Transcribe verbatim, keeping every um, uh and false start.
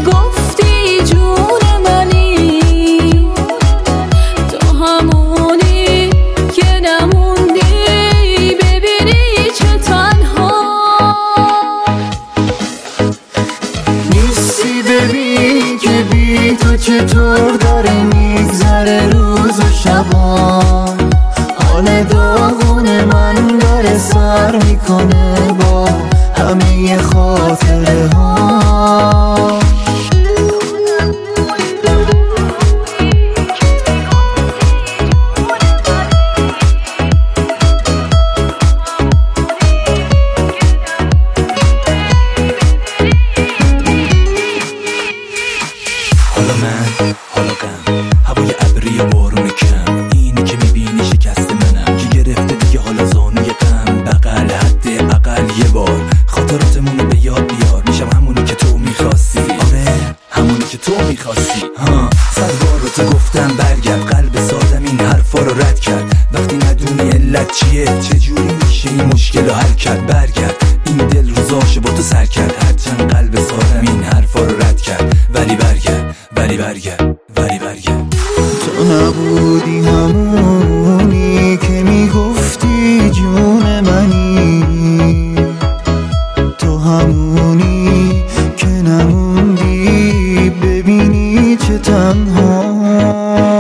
گفتی جون منی، تو همونی که نموندی ببینی چه تنها نیستی. ببین که بی تو چطور داره میگذره روز و شبان، حال داغون من داره سر میکنه با همه خاطره ها. حالا من، حالا غم، هوای ابری و بارون کم، اینی که میبینی شکست منم که گرفته دیگه حالا زانوی غم. بغل حد اقل یه بار خاطراتمونو به یاد بیار، میشم همونی که تو میخواستی. آره همونی که تو میخواستی. ها صد بار رو تو گفتم برگرد، قلب سادم این حرفا رو رد کرد. وقتی ندونی علت چیه چجوری میشه این مشکل رو حل کرد. برگرد این دل روزاشو با تو سر کرد، هرچند قلب سادم این حرفا رو رد کرد. ولی برگرد ولی برگرد ولی برگرد تو نبودی همونی که میگفتی جون منی، تو همونی که نموندی ببینی چه تنها